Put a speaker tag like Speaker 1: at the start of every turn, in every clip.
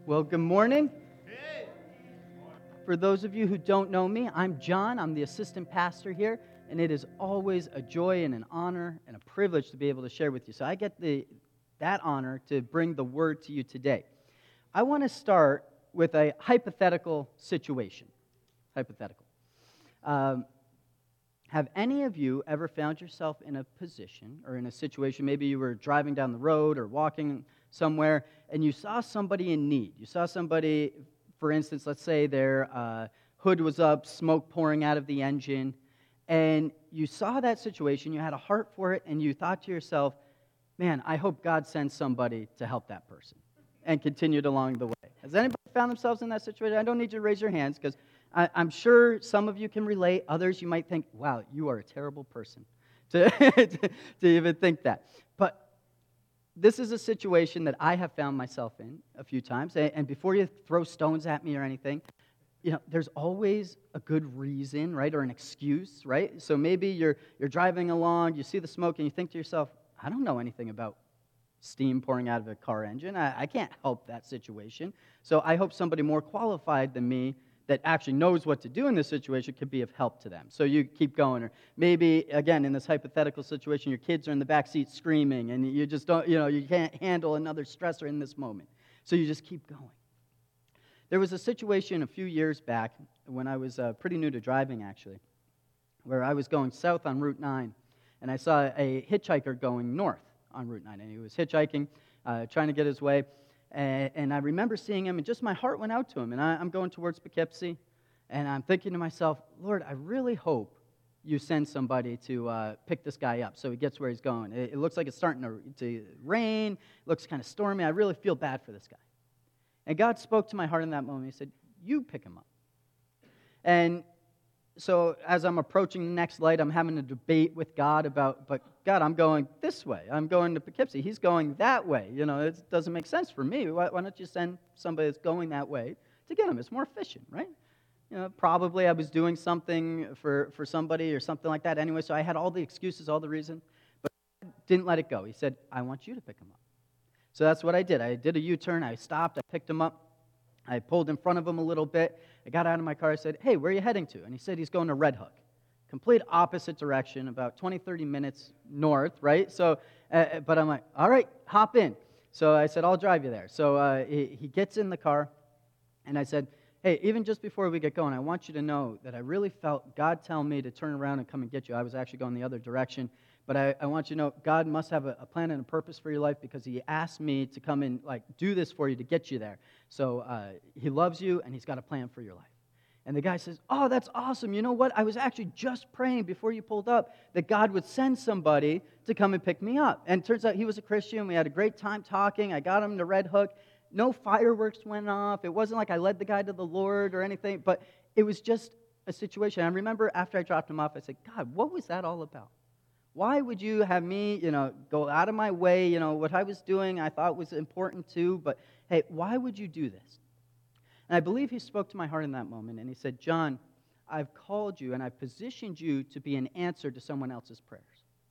Speaker 1: Well, good morning. For those of you who don't know me, I'm John. I'm the assistant pastor here, and it is always a joy and an honor and a privilege to be able to share with you. So I get that honor to bring the word to you today. I want to start with a hypothetical situation. Hypothetical. Have any of you ever found yourself in a position or in a situation, maybe you were driving down the road or walking somewhere, and you saw somebody in need? You saw somebody, for instance, let's say their hood was up, smoke pouring out of the engine, and you saw that situation, you had a heart for it, and you thought to yourself, man, I hope God sends somebody to help that person, and continued along the way. Has anybody found themselves in that situation? I don't need you to raise your hands, because I'm sure some of you can relate. Others, you might think, wow, you are a terrible person to, to even think that. But this is a situation that I have found myself in a few times. And before you throw stones at me or anything, there's always a good reason, right, or an excuse, right? So maybe you're driving along, you see the smoke, and you think to yourself, I don't know anything about steam pouring out of a car engine. I can't help that situation. So I hope somebody more qualified than me that actually knows what to do in this situation could be of help to them. So you keep going. Or maybe, again, in this hypothetical situation, your kids are in the back seat screaming, and you just don't, you can't handle another stressor in this moment. So you just keep going. There was a situation a few years back when I was pretty new to driving, actually, where I was going south on Route 9, and I saw a hitchhiker going north on Route 9, and he was hitchhiking, trying to get his way. And I remember seeing him, and just my heart went out to him. And I'm going towards Poughkeepsie, and I'm thinking to myself, Lord, I really hope you send somebody to pick this guy up so he gets where he's going. It looks like it's starting to rain. It looks kind of stormy. I really feel bad for this guy. And God spoke to my heart in that moment. He said, you pick him up. And so as I'm approaching the next light, I'm having a debate with God about, but God, I'm going this way. I'm going to Poughkeepsie. He's going that way. It doesn't make sense for me. Why don't you send somebody that's going that way to get him? It's more efficient, right? Probably I was doing something for somebody or something like that anyway, so I had all the excuses, all the reason, but God didn't let it go. He said, I want you to pick him up. So that's what I did. I did a U-turn. I stopped. I picked him up. I pulled in front of him a little bit. I got out of my car. I said, hey, where are you heading to? And he said he's going to Red Hook. Complete opposite direction, about 20, 30 minutes north, right? So, but I'm like, all right, hop in. So I said, I'll drive you there. So he gets in the car, and I said, hey, even just before we get going, I want you to know that I really felt God tell me to turn around and come and get you. I was actually going the other direction. But I want you to know God must have a plan and a purpose for your life because he asked me to come and do this for you to get you there. So he loves you, and he's got a plan for your life. And the guy says, oh, that's awesome. You know what? I was actually just praying before you pulled up that God would send somebody to come and pick me up. And it turns out he was a Christian. We had a great time talking. I got him to Red Hook. No fireworks went off. It wasn't like I led the guy to the Lord or anything, but it was just a situation. I remember after I dropped him off, I said, God, what was that all about? Why would you have me, go out of my way? What I was doing I thought was important too, but hey, why would you do this? And I believe he spoke to my heart in that moment, and he said, John, I've called you and I've positioned you to be an answer to someone else's prayers.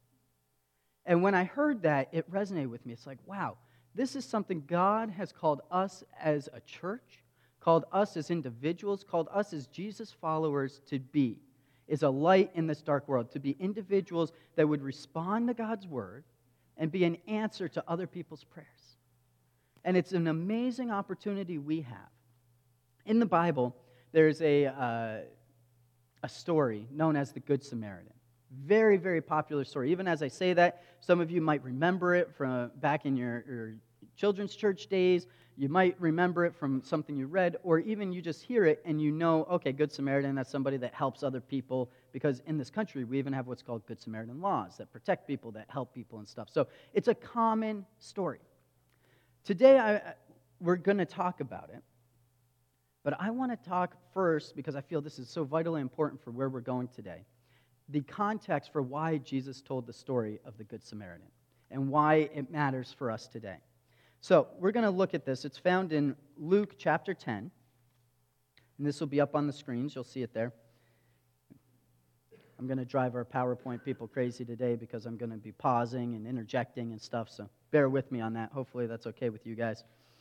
Speaker 1: And when I heard that, it resonated with me. It's like, wow, this is something God has called us as a church, called us as individuals, called us as Jesus followers to be, is a light in this dark world, to be individuals that would respond to God's word and be an answer to other people's prayers. And it's an amazing opportunity we have. In the Bible, there's a story known as the Good Samaritan. Very, very popular story. Even as I say that, some of you might remember it from back in your children's church days. You might remember it from something you read, or even you just hear it and you know, okay, Good Samaritan, that's somebody that helps other people, because in this country, we even have what's called Good Samaritan laws that protect people, that help people and stuff. So it's a common story. Today, we're going to talk about it. But I want to talk first, because I feel this is so vitally important for where we're going today, the context for why Jesus told the story of the Good Samaritan and why it matters for us today. So we're going to look at this. It's found in Luke chapter 10, and this will be up on the screens. You'll see it there. I'm going to drive our PowerPoint people crazy today because I'm going to be pausing and interjecting and stuff, so bear with me on that. Hopefully that's okay with you guys.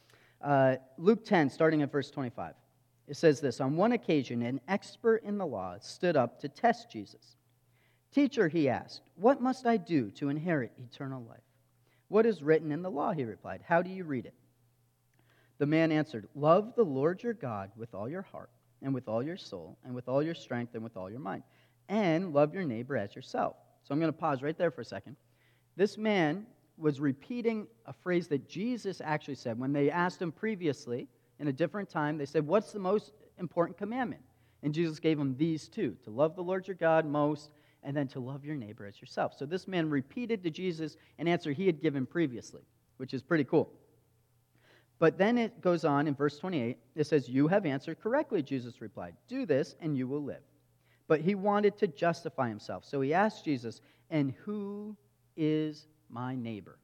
Speaker 1: Luke 10, starting at verse 25. It says this: On one occasion, an expert in the law stood up to test Jesus. "Teacher," he asked, "what must I do to inherit eternal life?" "What is written in the law?" he replied. "How do you read it?" The man answered, "Love the Lord your God with all your heart, and with all your soul, and with all your strength, and with all your mind, and love your neighbor as yourself." So I'm going to pause right there for a second. This man was repeating a phrase that Jesus actually said. When they asked him previously, in a different time, they said, "What's the most important commandment?" And Jesus gave him these two: to love the Lord your God most, and then to love your neighbor as yourself. So this man repeated to Jesus an answer he had given previously, which is pretty cool. But then it goes on in verse 28. It says, "You have answered correctly," Jesus replied. "Do this, and you will live." But he wanted to justify himself. So he asked Jesus, "And who is my neighbor?"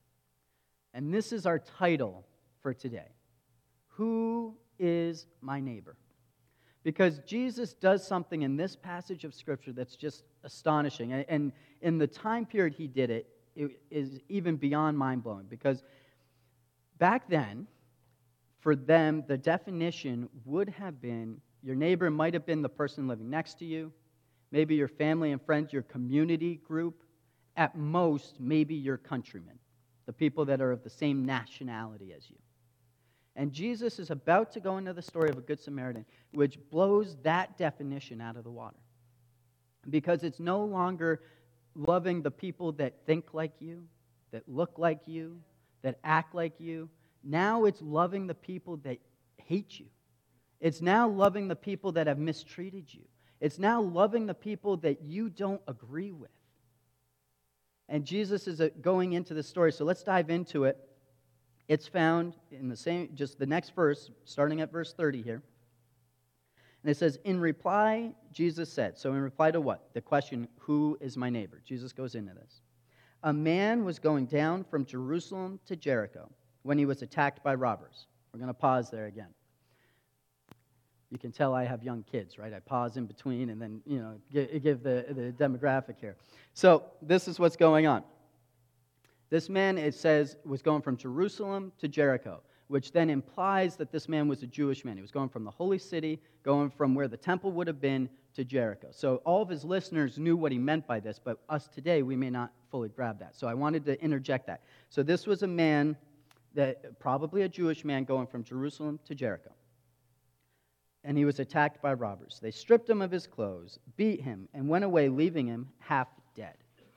Speaker 1: And this is our title for today. Who is my neighbor? Because Jesus does something in this passage of Scripture that's just astonishing. And in the time period he did it, it is even beyond mind-blowing. Because back then, for them, the definition would have been, your neighbor might have been the person living next to you, maybe your family and friends, your community group, at most, maybe your countrymen, the people that are of the same nationality as you. And Jesus is about to go into the story of a Good Samaritan, which blows that definition out of the water. Because it's no longer loving the people that think like you, that look like you, that act like you. Now it's loving the people that hate you. It's now loving the people that have mistreated you. It's now loving the people that you don't agree with. And Jesus is going into the story, so let's dive into it. It's found in the same, just the next verse, starting at verse 30 here. And it says, in reply, Jesus said, so in reply to what? The question, who is my neighbor? Jesus goes into this. A man was going down from Jerusalem to Jericho when he was attacked by robbers. We're going to pause there again. You can tell I have young kids, right? I pause in between and then, give the demographic here. So this is what's going on. This man, it says, was going from Jerusalem to Jericho, which then implies that this man was a Jewish man. He was going from the holy city, going from where the temple would have been to Jericho. So all of his listeners knew what he meant by this, but us today, we may not fully grab that. So I wanted to interject that. So this was a man, probably a Jewish man, going from Jerusalem to Jericho. And he was attacked by robbers. They stripped him of his clothes, beat him, and went away, leaving him half dead.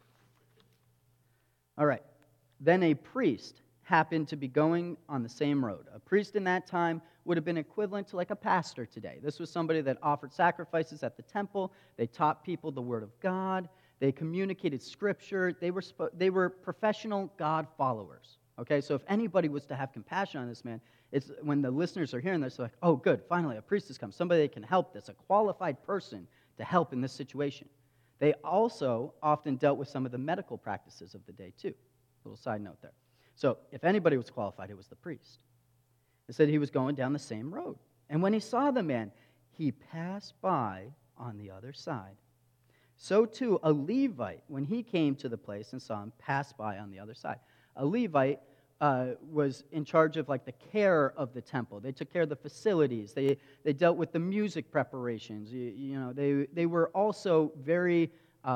Speaker 1: All right. Then a priest happened to be going on the same road. A priest in that time would have been equivalent to like a pastor today. This was somebody that offered sacrifices at the temple. They taught people the Word of God. They communicated Scripture. They were professional God followers. Okay, so if anybody was to have compassion on this man, it's when the listeners are hearing this, they're like, oh, good, finally a priest has come. Somebody that can help this, a qualified person to help in this situation. They also often dealt with some of the medical practices of the day too. Little side note there. So if anybody was qualified, it was the priest. It said he was going down the same road. And when he saw the man, he passed by on the other side. So too, a Levite, when he came to the place and saw him, passed by on the other side. A Levite was in charge of like the care of the temple. They took care of the facilities. They dealt with the music preparations. They were also very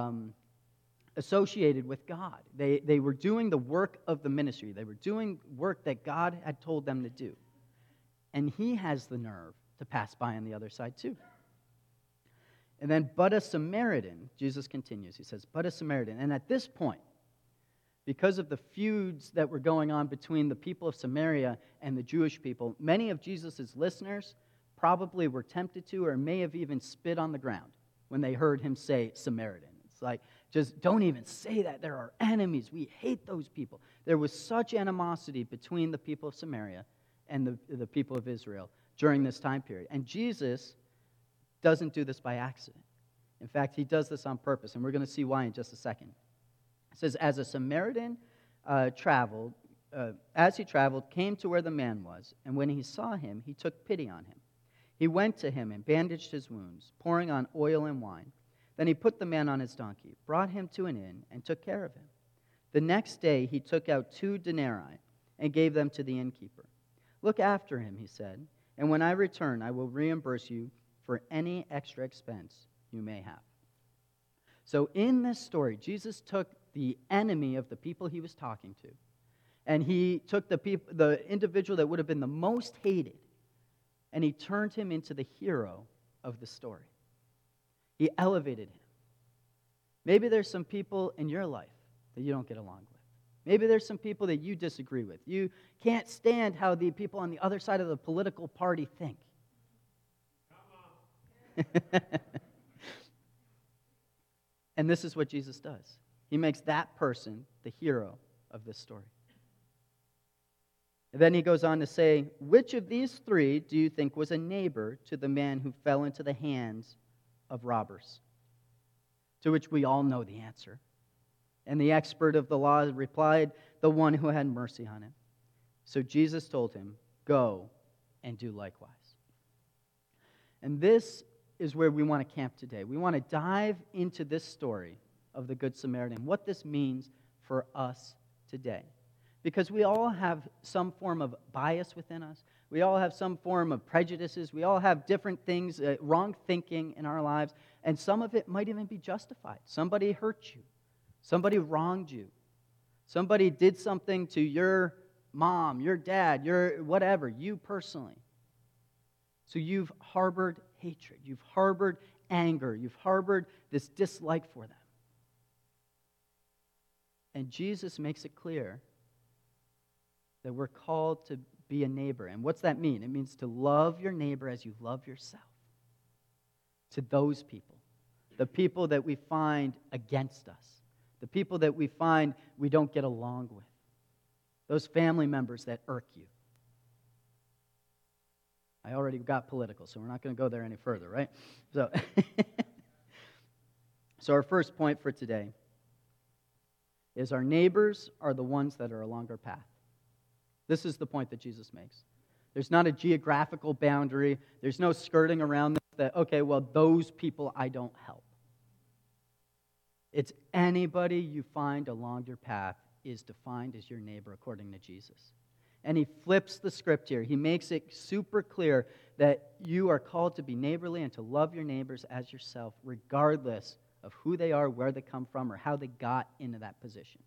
Speaker 1: associated with God. They were doing the work of the ministry. They were doing work that God had told them to do. And he has the nerve to pass by on the other side too. And then, but a Samaritan, Jesus continues. He says, but a Samaritan. And at this point, because of the feuds that were going on between the people of Samaria and the Jewish people, many of Jesus' listeners probably were tempted to or may have even spit on the ground when they heard him say Samaritan. It's like, just don't even say that. There are enemies. We hate those people. There was such animosity between the people of Samaria and the people of Israel during this time period. And Jesus doesn't do this by accident. In fact, he does this on purpose, and we're going to see why in just a second. It says, as a Samaritan traveled, came to where the man was, and when he saw him, he took pity on him. He went to him and bandaged his wounds, pouring on oil and wine. Then he put the man on his donkey, brought him to an inn, and took care of him. The next day he took out 2 denarii and gave them to the innkeeper. Look after him, he said, and when I return, I will reimburse you for any extra expense you may have. So in this story, Jesus took the enemy of the people he was talking to, and he took the individual that would have been the most hated, and he turned him into the hero of the story. He elevated him. Maybe there's some people in your life that you don't get along with. Maybe there's some people that you disagree with. You can't stand how the people on the other side of the political party think. And this is what Jesus does. He makes that person the hero of this story. And then he goes on to say, which of these three do you think was a neighbor to the man who fell into the hands of robbers? To which we all know the answer. And the expert of the law replied, the one who had mercy on him. So Jesus told him, go and do likewise. And this is where we want to camp today. We want to dive into this story of the Good Samaritan, what this means for us today. Because we all have some form of bias within us. We all have some form of prejudices. We all have different things, wrong thinking in our lives. And some of it might even be justified. Somebody hurt you. Somebody wronged you. Somebody did something to your mom, your dad, your whatever, you personally. So you've harbored hatred. You've harbored anger. You've harbored this dislike for them. And Jesus makes it clear that we're called to be a neighbor. And what's that mean? It means to love your neighbor as you love yourself. To those people. The people that we find against us. The people that we find we don't get along with. Those family members that irk you. I already got political, so we're not going to go there any further, right? So, so our first point for today is our neighbors are the ones that are along our path. This is the point that Jesus makes. There's not a geographical boundary. There's no skirting around them that, okay, well, those people I don't help. It's anybody you find along your path is defined as your neighbor according to Jesus. And he flips the script here. He makes it super clear that you are called to be neighborly and to love your neighbors as yourself, regardless of who they are, where they come from, or how they got into that position.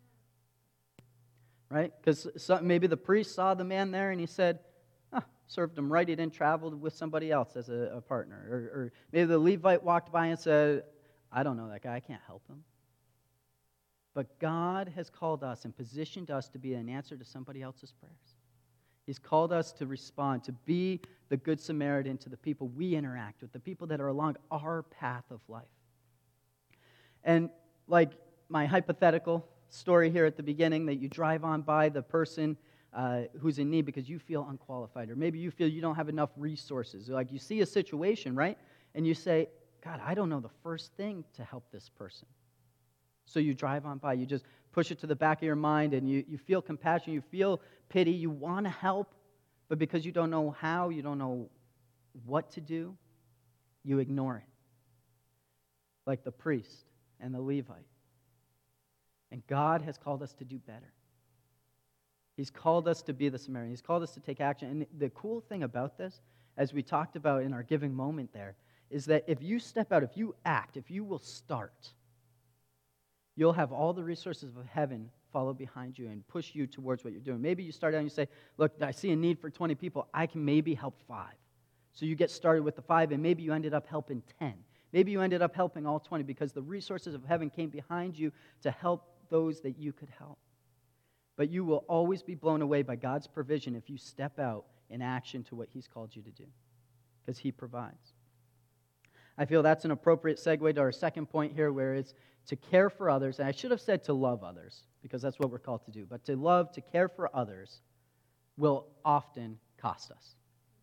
Speaker 1: Right? Because maybe the priest saw the man there and he said, served him right. He didn't travel with somebody else as a partner. Or maybe the Levite walked by and said, I don't know that guy. I can't help him. But God has called us and positioned us to be an answer to somebody else's prayers. He's called us to respond, to be the Good Samaritan to the people we interact with, the people that are along our path of life. And like my hypothetical story here at the beginning, that you drive on by the person who's in need because you feel unqualified, or maybe you feel you don't have enough resources. Like you see a situation, right? And you say, God, I don't know the first thing to help this person. So you drive on by, you just push it to the back of your mind, and you feel compassion, you feel pity, you want to help, but because you don't know how, you don't know what to do, you ignore it. Like the priest and the Levite. And God has called us to do better. He's called us to be the Samaritan. He's called us to take action. And the cool thing about this, as we talked about in our giving moment there, is that if you step out, if you act, if you will start, you'll have all the resources of heaven follow behind you and push you towards what you're doing. Maybe you start out and you say, look, I see a need for 20 people. I can maybe help 5. So you get started with the 5, and maybe you ended up helping 10. Maybe you ended up helping all 20 because the resources of heaven came behind you to help those that you could help. But you will always be blown away by God's provision if you step out in action to what He's called you to do, because He provides. I feel that's an appropriate segue to our second point here, where it's to care for others. And I should have said to love others, because that's what we're called to do. But to love, to care for others will often cost us.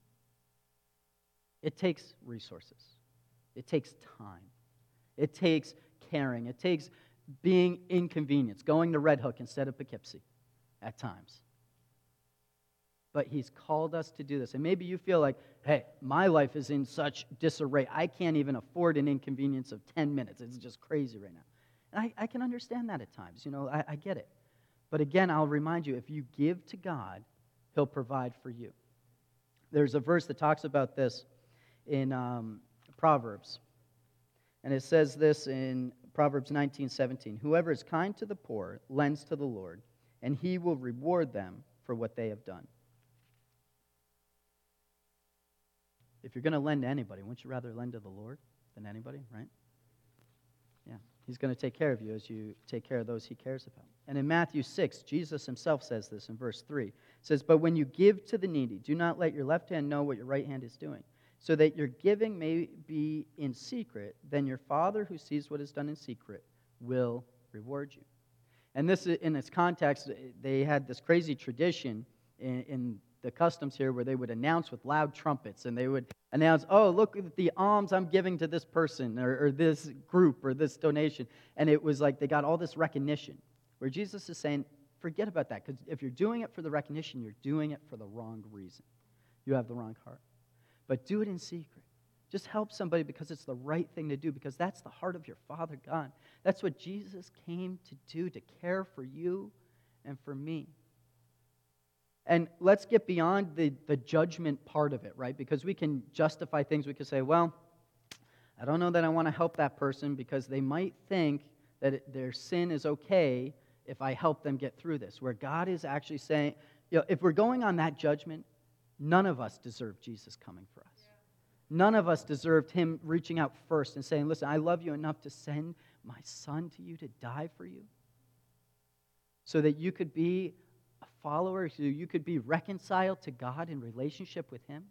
Speaker 1: It takes resources. It takes time. It takes caring. It takes being inconvenienced, going to Red Hook instead of Poughkeepsie at times. But He's called us to do this. And maybe you feel like, hey, my life is in such disarray. I can't even afford an inconvenience of 10 minutes. It's just crazy right now. And I can understand that at times. I get it. But again, I'll remind you, if you give to God, He'll provide for you. There's a verse that talks about this in Proverbs. And it says this in Proverbs 19:17. Whoever is kind to the poor lends to the Lord, and he will reward them for what they have done. If you're going to lend to anybody, wouldn't you rather lend to the Lord than anybody, right? Yeah. He's going to take care of you as you take care of those he cares about. And in Matthew 6, Jesus himself says this in verse 3. It says, "But when you give to the needy, do not let your left hand know what your right hand is doing, so that your giving may be in secret. Then your Father who sees what is done in secret will reward you." And this, in its context, they had this crazy tradition in the customs here where they would announce with loud trumpets, and they would announce, "Oh, look at the alms I'm giving to this person or this group or this donation." And it was like they got all this recognition, where Jesus is saying, forget about that, because if you're doing it for the recognition, you're doing it for the wrong reason. You have the wrong heart. But do it in secret. Just help somebody because it's the right thing to do, because that's the heart of your Father God. That's what Jesus came to do, to care for you and for me. And let's get beyond the judgment part of it, right? Because we can justify things. We can say, well, I don't know that I want to help that person because they might think that their sin is okay if I help them get through this. Where God is actually saying, if we're going on that judgment, none of us deserve Jesus coming for us. None of us deserved him reaching out first and saying, listen, I love you enough to send my son to you to die for you so that you could be a follower, so you could be reconciled to God in relationship with him.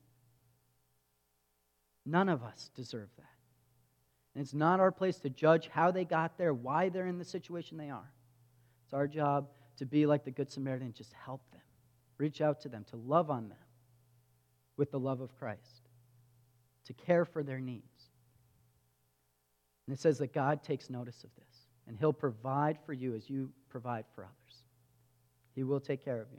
Speaker 1: None of us deserve that. And it's not our place to judge how they got there, why they're in the situation they are. It's our job to be like the Good Samaritan, just help them, reach out to them, to love on them with the love of Christ, to care for their needs. And it says that God takes notice of this, and he'll provide for you as you provide for others. He will take care of you.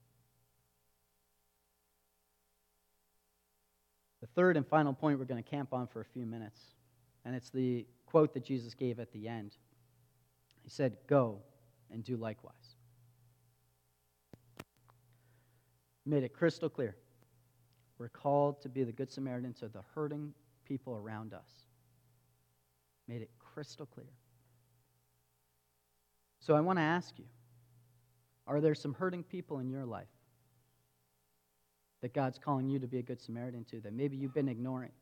Speaker 1: The third and final point we're going to camp on for a few minutes, and it's the quote that Jesus gave at the end. He said, "Go and do likewise." He made it crystal clear. We're called to be the Good Samaritan to the hurting people around us. Made it crystal clear. So I want to ask you, are there some hurting people in your life that God's calling you to be a Good Samaritan to that maybe you've been ignoring?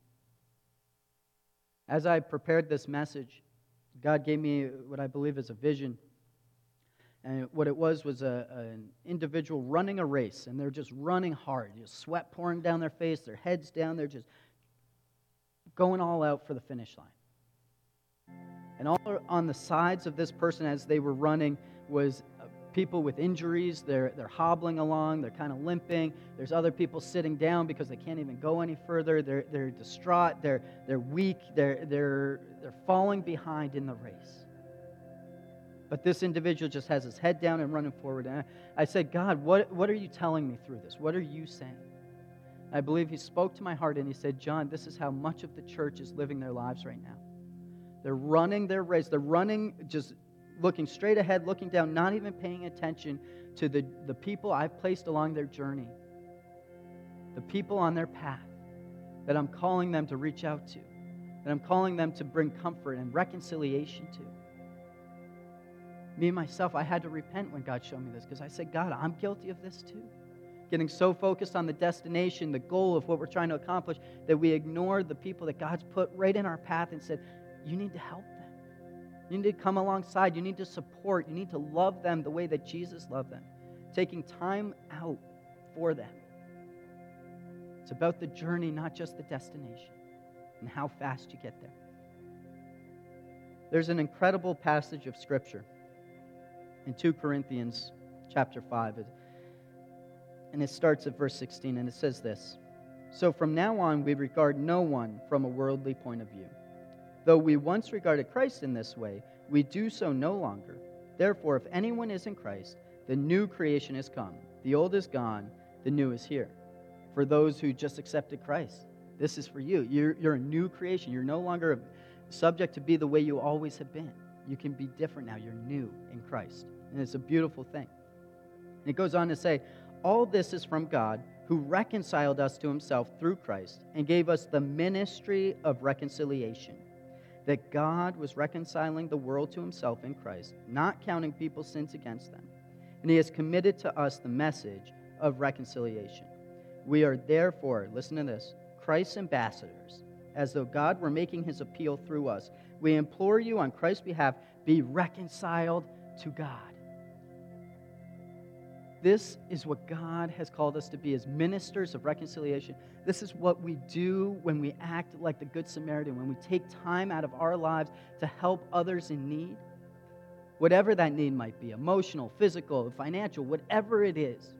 Speaker 1: As I prepared this message, God gave me what I believe is a vision. And what it was an individual running a race, and they're just running hard. Just sweat pouring down their face, their heads down. They're just going all out for the finish line. And all on the sides of this person as they were running was people with injuries. They're hobbling along. They're kind of limping. There's other people sitting down because they can't even go any further. They're distraught. They're weak. They're falling behind in the race. But this individual just has his head down and running forward. And I said, God, what are you telling me through this? What are you saying? I believe he spoke to my heart and he said, John, this is how much of the church is living their lives right now. They're running their race. They're running, just looking straight ahead, looking down, not even paying attention to the people I've placed along their journey, the people on their path that I'm calling them to reach out to, that I'm calling them to bring comfort and reconciliation to. Me, myself, I had to repent when God showed me this because I said, God, I'm guilty of this too. Getting so focused on the destination, the goal of what we're trying to accomplish, that we ignore the people that God's put right in our path and said, you need to help them. You need to come alongside. You need to support. You need to love them the way that Jesus loved them. Taking time out for them. It's about the journey, not just the destination, and how fast you get there. There's an incredible passage of Scripture in 2 Corinthians chapter 5. And it starts at verse 16, and it says this: "So from now on we regard no one from a worldly point of view. Though we once regarded Christ in this way, we do so no longer. Therefore, if anyone is in Christ, the new creation has come. The old is gone, the new is here." For those who just accepted Christ, this is for you. You're a new creation. You're no longer subject to be the way you always have been. You can be different now. You're new in Christ. And it's a beautiful thing. And it goes on to say, All this is from God, who reconciled us to himself through Christ and gave us the ministry of reconciliation. That God was reconciling the world to himself in Christ, not counting people's sins against them. And he has committed to us the message of reconciliation. We are therefore, listen to this, Christ's ambassadors, as though God were making his appeal through us. We implore you on Christ's behalf, be reconciled to God. This is what God has called us to be as ministers of reconciliation. This is what we do when we act like the Good Samaritan, when we take time out of our lives to help others in need. Whatever that need might be, emotional, physical, financial, whatever it is.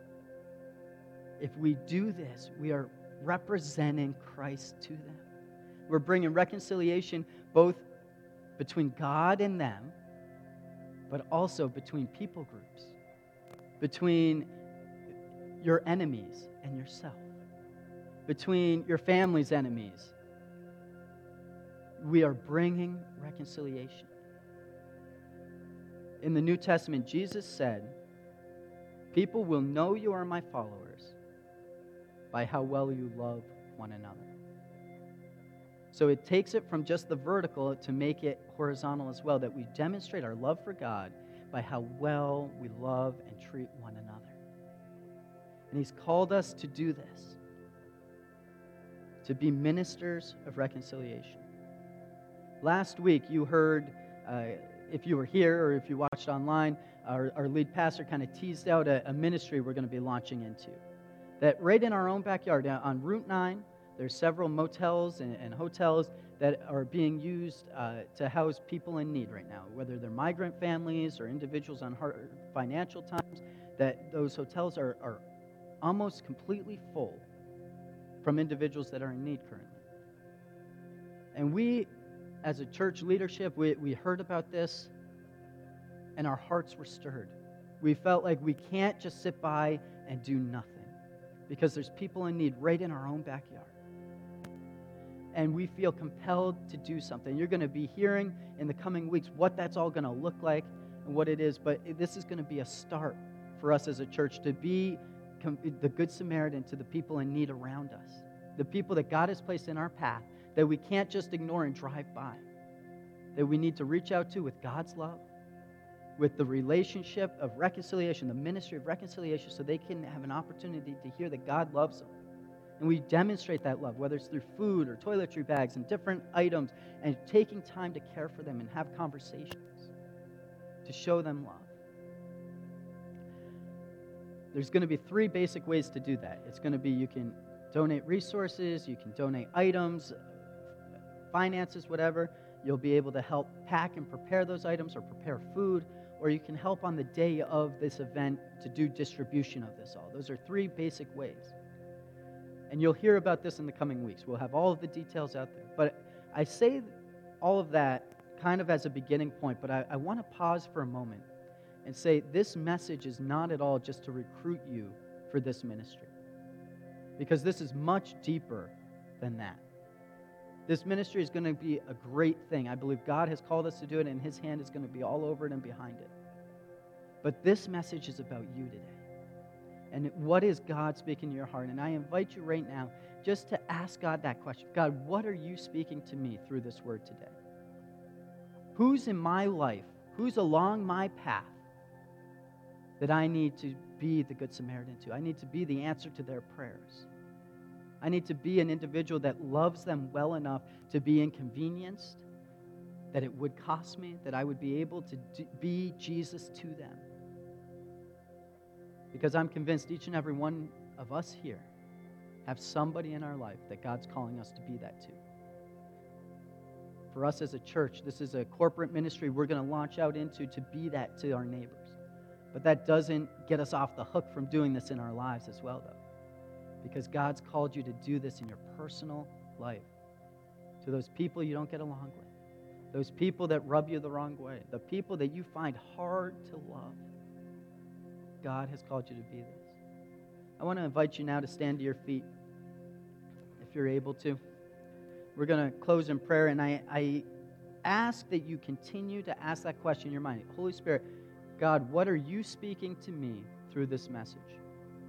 Speaker 1: If we do this, we are representing Christ to them. We're bringing reconciliation both between God and them, but also between people groups, between your enemies and yourself, between your family's enemies. We are bringing reconciliation. In the New Testament, Jesus said, people will know you are my followers by how well you love one another. So it takes it from just the vertical to make it horizontal as well, that we demonstrate our love for God by how well we love and treat one another. And he's called us to do this, to be ministers of reconciliation. Last week, you heard, if you were here or if you watched online, our lead pastor kind of teased out a ministry we're going to be launching into. That right in our own backyard, on Route 9, there's several motels and hotels that are being used to house people in need right now, whether they're migrant families or individuals on hard financial times, that those hotels are almost completely full from individuals that are in need currently. And we, as a church leadership, we heard about this, and our hearts were stirred. We felt like we can't just sit by and do nothing, because there's people in need right in our own backyard. And we feel compelled to do something. You're going to be hearing in the coming weeks what that's all going to look like and what it is, but this is going to be a start for us as a church to be the Good Samaritan to the people in need around us, the people that God has placed in our path that we can't just ignore and drive by, that we need to reach out to with God's love, with the relationship of reconciliation, the ministry of reconciliation, so they can have an opportunity to hear that God loves them. And we demonstrate that love, whether it's through food or toiletry bags and different items, and taking time to care for them and have conversations to show them love. There's going to be 3 basic ways to do that. It's going to be you can donate resources, you can donate items, finances, whatever. You'll be able to help pack and prepare those items or prepare food, or you can help on the day of this event to do distribution of this all. Those are 3 basic ways. And you'll hear about this in the coming weeks. We'll have all of the details out there. But I say all of that kind of as a beginning point, but I want to pause for a moment and say this message is not at all just to recruit you for this ministry, because this is much deeper than that. This ministry is going to be a great thing. I believe God has called us to do it, and his hand is going to be all over it and behind it. But this message is about you today. And what is God speaking to your heart? And I invite you right now just to ask God that question. God, what are you speaking to me through this word today? Who's in my life? Who's along my path that I need to be the Good Samaritan to? I need to be the answer to their prayers. I need to be an individual that loves them well enough to be inconvenienced, that it would cost me, that I would be able to be Jesus to them. Because I'm convinced each and every one of us here have somebody in our life that God's calling us to be that to. For us as a church, this is a corporate ministry we're going to launch out into to be that to our neighbors. But that doesn't get us off the hook from doing this in our lives as well, though. Because God's called you to do this in your personal life. To those people you don't get along with. Those people that rub you the wrong way. The people that you find hard to love. God has called you to be this. I want to invite you now to stand to your feet, if you're able to. We're going to close in prayer, and I ask that you continue to ask that question in your mind. Holy Spirit, God, what are you speaking to me through this message?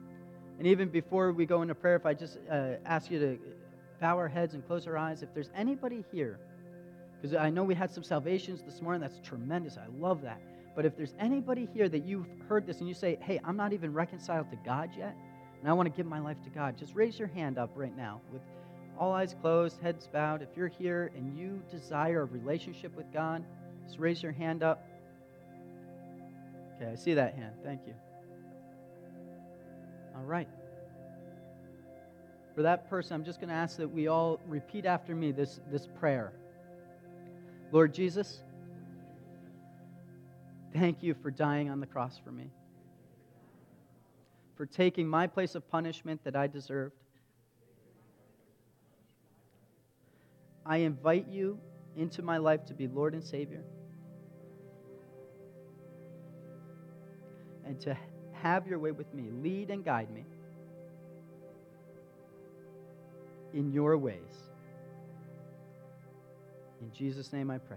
Speaker 1: And even before we go into prayer, if I just ask you to bow our heads and close our eyes, if there's anybody here, because I know we had some salvations this morning, that's tremendous, I love that. But if there's anybody here that you've heard this and you say, hey, I'm not even reconciled to God yet, and I want to give my life to God, just raise your hand up right now with all eyes closed, heads bowed. If you're here and you desire a relationship with God, just raise your hand up. Okay, I see that hand. Thank you. All right. For that person, I'm just going to ask that we all repeat after me this prayer. Lord Jesus, thank you for dying on the cross for me, for taking my place of punishment that I deserved. I invite you into my life to be Lord and Savior, and to have your way with me. Lead and guide me in your ways. In Jesus' name I pray.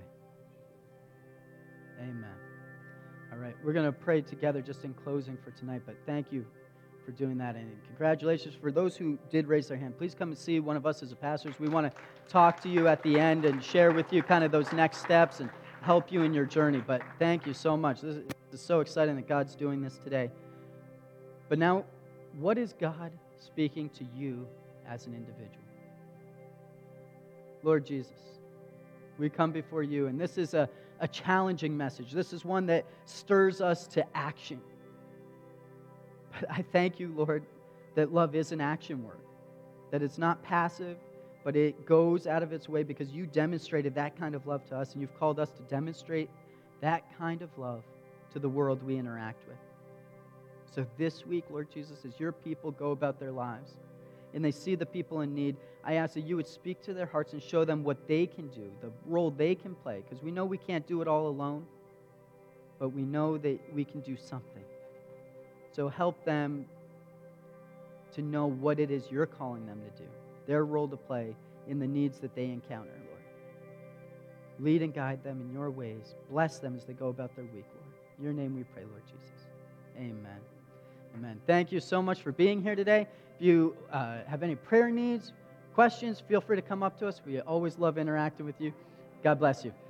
Speaker 1: Amen. All right, we're going to pray together just in closing for tonight, but thank you for doing that. And congratulations for those who did raise their hand. Please come and see one of us as a pastors. We want to talk to you at the end and share with you kind of those next steps and help you in your journey. But thank you so much. This is so exciting that God's doing this today. But now, what is God speaking to you as an individual? Lord Jesus, we come before you, and this is a challenging message. This is one that stirs us to action. But I thank you, Lord, that love is an action word, that it's not passive, but it goes out of its way because you demonstrated that kind of love to us, and you've called us to demonstrate that kind of love to the world we interact with. So this week, Lord Jesus, as your people go about their lives and they see the people in need, I ask that you would speak to their hearts and show them what they can do, the role they can play, because we know we can't do it all alone, but we know that we can do something. So help them to know what it is you're calling them to do, their role to play in the needs that they encounter, Lord. Lead and guide them in your ways. Bless them as they go about their week, Lord. In your name we pray, Lord Jesus. Amen. Amen. Thank you so much for being here today. If you have any prayer needs, questions, feel free to come up to us. We always love interacting with you. God bless you.